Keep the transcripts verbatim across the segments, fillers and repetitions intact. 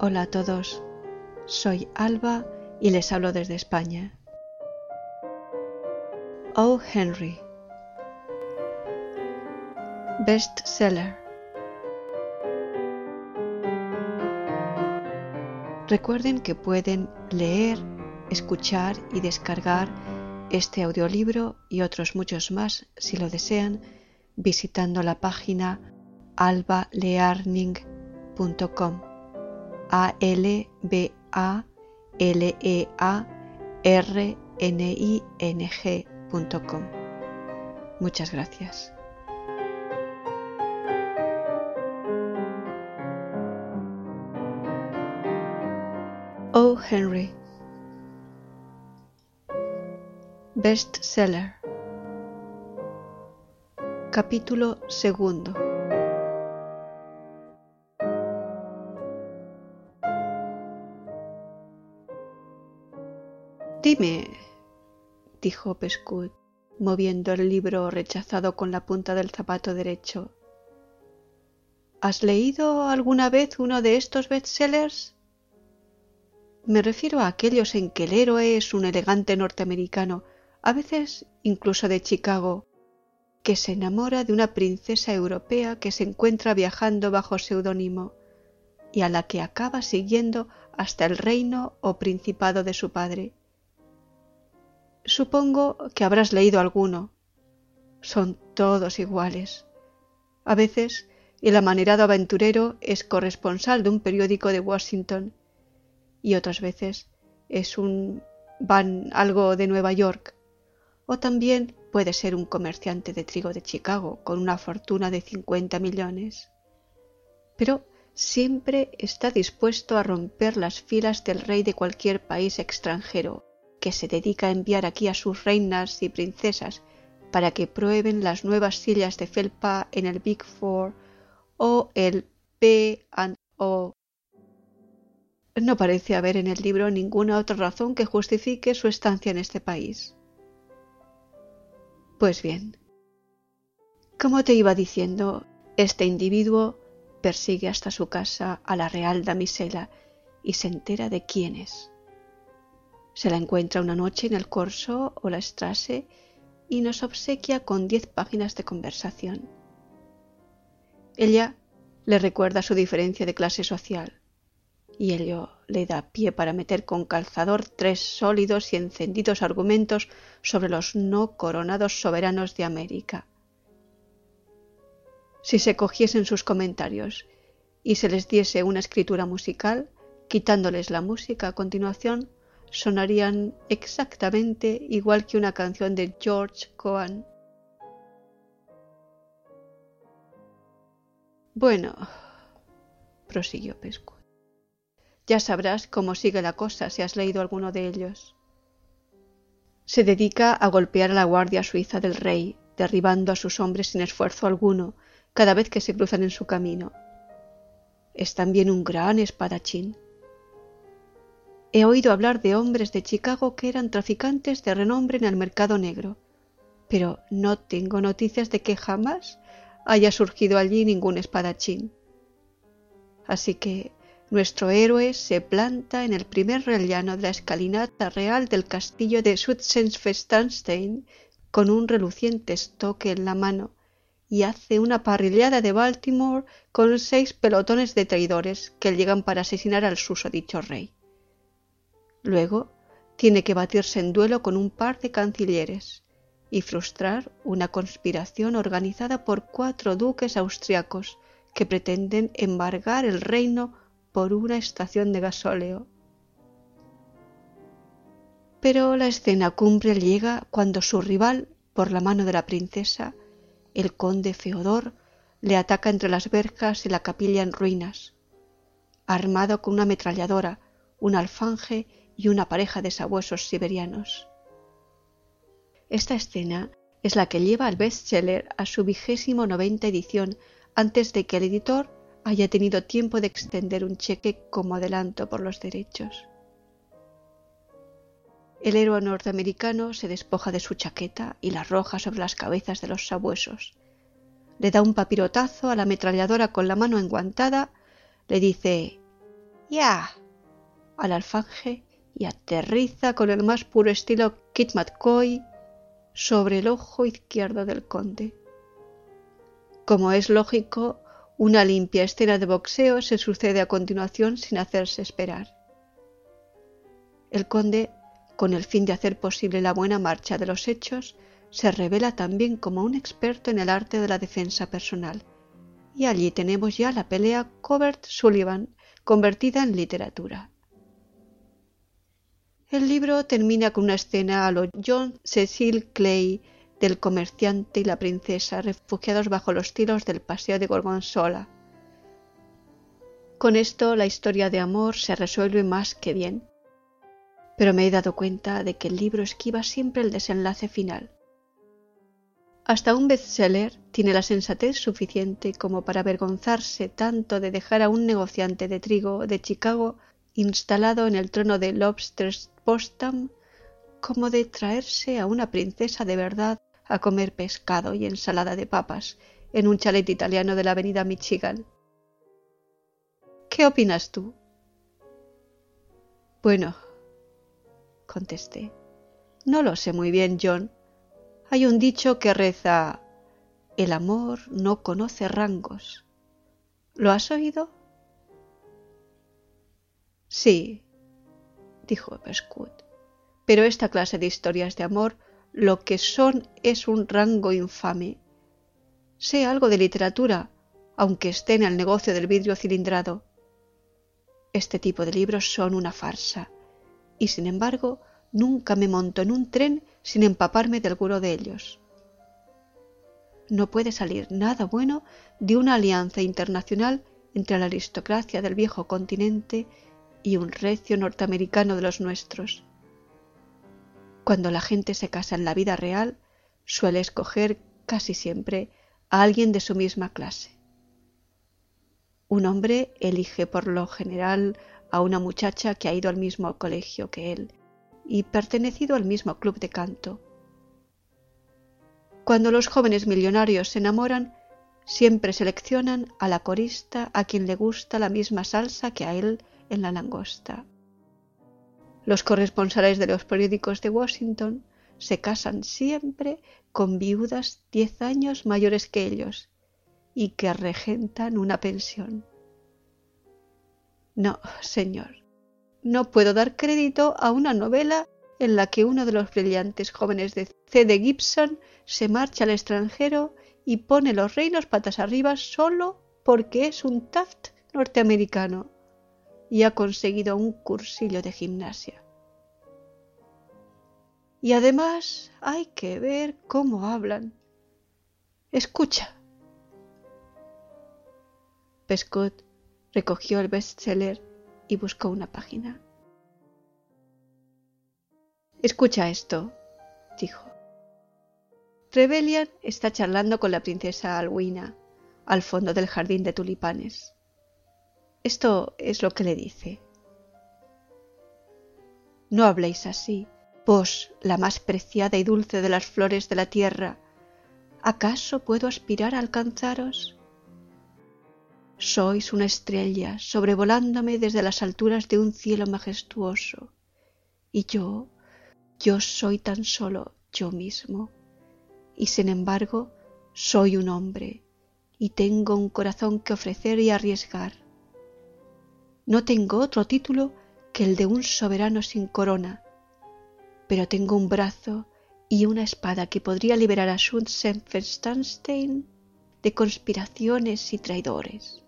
Hola a todos, soy Alba y les hablo desde España. O. Henry, bestseller. Recuerden que pueden leer, escuchar y descargar este audiolibro y otros muchos más, si lo desean, visitando la página alba learning punto com. A L B A L E A R N I N G punto com. Muchas gracias. O. Henry, bestseller. Capítulo segundo. Dime, dijo Pescut, moviendo el libro rechazado con la punta del zapato derecho. ¿Has leído alguna vez uno de estos bestsellers? Me refiero a aquellos en que el héroe es un elegante norteamericano, a veces incluso de Chicago, que se enamora de una princesa europea que se encuentra viajando bajo seudónimo y a la que acaba siguiendo hasta el reino o principado de su padre. Supongo que habrás leído alguno. Son todos iguales. A veces el amanerado aventurero es corresponsal de un periódico de Washington y otras veces es un van algo de Nueva York, o también puede ser un comerciante de trigo de Chicago con una fortuna de cincuenta millones. Pero siempre está dispuesto a romper las filas del rey de cualquier país extranjero que se dedica a enviar aquí a sus reinas y princesas para que prueben las nuevas sillas de felpa en el Big Four o el P and O. No parece haber en el libro ninguna otra razón que justifique su estancia en este país. Pues bien, como te iba diciendo, este individuo persigue hasta su casa a la real damisela y se entera de quién es. Se la encuentra una noche en el Corso o la Strasse y nos obsequia con diez páginas de conversación. Ella le recuerda su diferencia de clase social y ello le da pie para meter con calzador tres sólidos y encendidos argumentos sobre los no coronados soberanos de América. Si se cogiesen sus comentarios y se les diese una escritura musical, quitándoles la música a continuación, sonarían exactamente igual que una canción de George Cohan. Bueno, prosiguió Pescut, ya sabrás cómo sigue la cosa si has leído alguno de ellos. Se dedica a golpear a la guardia suiza del rey, derribando a sus hombres sin esfuerzo alguno cada vez que se cruzan en su camino. Es también un gran espadachín. He oído hablar de hombres de Chicago que eran traficantes de renombre en el mercado negro, pero no tengo noticias de que jamás haya surgido allí ningún espadachín. Así que nuestro héroe se planta en el primer rellano de la escalinata real del castillo de Schützenfeststein con un reluciente estoque en la mano y hace una parrillada de Baltimore con seis pelotones de traidores que llegan para asesinar al susodicho rey. Luego tiene que batirse en duelo con un par de cancilleres y frustrar una conspiración organizada por cuatro duques austriacos que pretenden embargar el reino por una estación de gasóleo. Pero la escena cumbre llega cuando su rival, por la mano de la princesa, el conde Feodor, le ataca entre las verjas y la capilla en ruinas, armado con una ametralladora, un alfanje y una pareja de sabuesos siberianos. Esta escena es la que lleva al bestseller a su vigésimo noventa edición antes de que el editor haya tenido tiempo de extender un cheque como adelanto por los derechos. El héroe norteamericano se despoja de su chaqueta y la arroja sobre las cabezas de los sabuesos. Le da un papirotazo a la ametralladora con la mano enguantada, le dice ¡ya!, al alfanje y aterriza con el más puro estilo Kid McCoy sobre el ojo izquierdo del conde. Como es lógico, una limpia escena de boxeo se sucede a continuación sin hacerse esperar. El conde, con el fin de hacer posible la buena marcha de los hechos, se revela también como un experto en el arte de la defensa personal, y allí tenemos ya la pelea Cobert-Sullivan convertida en literatura. El libro termina con una escena a lo John Cecil Clay del comerciante y la princesa refugiados bajo los tilos del paseo de Gorgonzola. Con esto la historia de amor se resuelve más que bien, pero me he dado cuenta de que el libro esquiva siempre el desenlace final. Hasta un bestseller tiene la sensatez suficiente como para avergonzarse tanto de dejar a un negociante de trigo de Chicago instalado en el trono de Lobster Potsdam, como de traerse a una princesa de verdad a comer pescado y ensalada de papas en un chalet italiano de la avenida Michigan. ¿Qué opinas tú? Bueno, contesté, no lo sé muy bien, John. Hay un dicho que reza: el amor no conoce rangos. ¿Lo has oído? Sí, dijo Pescud, pero esta clase de historias de amor lo que son es un rango infame. Sé algo de literatura, aunque esté en el negocio del vidrio cilindrado. Este tipo de libros son una farsa, y sin embargo nunca me monto en un tren sin empaparme de alguno de ellos. No puede salir nada bueno de una alianza internacional entre la aristocracia del viejo continente y un recio norteamericano de los nuestros. Cuando la gente se casa en la vida real, suele escoger casi siempre a alguien de su misma clase. Un hombre elige por lo general a una muchacha que ha ido al mismo colegio que él y pertenecido al mismo club de canto. Cuando los jóvenes millonarios se enamoran, siempre seleccionan a la corista a quien le gusta la misma salsa que a él en la langosta. Los corresponsales de los periódicos de Washington se casan siempre con viudas diez años mayores que ellos y que regentan una pensión. No, señor, no puedo dar crédito a una novela en la que uno de los brillantes jóvenes de C. de Gibson se marcha al extranjero y pone los reinos patas arriba solo porque es un Taft norteamericano y ha conseguido un cursillo de gimnasia. Y además hay que ver cómo hablan. Escucha. Pescud recogió el bestseller y buscó una página. Escucha esto, dijo. Trevelyan está charlando con la princesa Alwina al fondo del jardín de tulipanes. Esto es lo que le dice. No habléis así, vos, la más preciada y dulce de las flores de la tierra. ¿Acaso puedo aspirar a alcanzaros? Sois una estrella sobrevolándome desde las alturas de un cielo majestuoso, y yo, yo soy tan solo yo mismo, y sin embargo soy un hombre, y tengo un corazón que ofrecer y arriesgar. No tengo otro título que el de un soberano sin corona, pero tengo un brazo y una espada que podría liberar a Schutzenfestanstein de conspiraciones y traidores.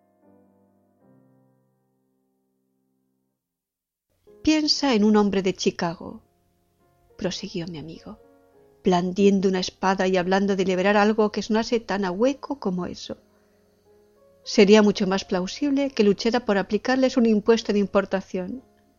Piensa en un hombre de Chicago, prosiguió mi amigo, blandiendo una espada y hablando de liberar algo que sonase tan a hueco como eso. Sería mucho más plausible que luchara por aplicarles un impuesto de importación.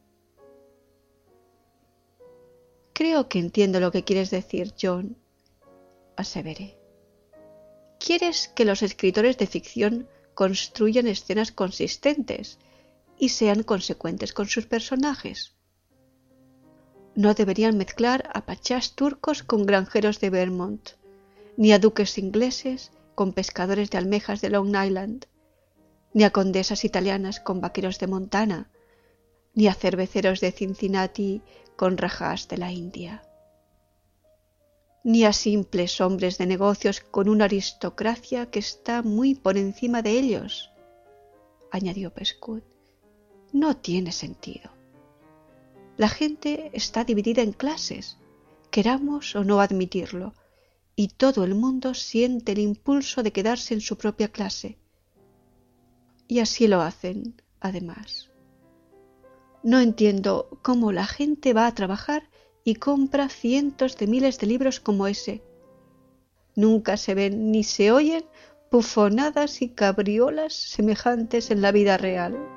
Creo que entiendo lo que quieres decir, John, aseveré. Quieres que los escritores de ficción construyan escenas consistentes y sean consecuentes con sus personajes. No deberían mezclar a pachás turcos con granjeros de Vermont, ni a duques ingleses con pescadores de almejas de Long Island, ni a condesas italianas con vaqueros de Montana, ni a cerveceros de Cincinnati con rajás de la India, ni a simples hombres de negocios con una aristocracia que está muy por encima de ellos, añadió Pescut. No tiene sentido. La gente está dividida en clases, queramos o no admitirlo, y todo el mundo siente el impulso de quedarse en su propia clase. Y así lo hacen, además. No entiendo cómo la gente va a trabajar y compra cientos de miles de libros como ese. Nunca se ven ni se oyen bufonadas y cabriolas semejantes en la vida real.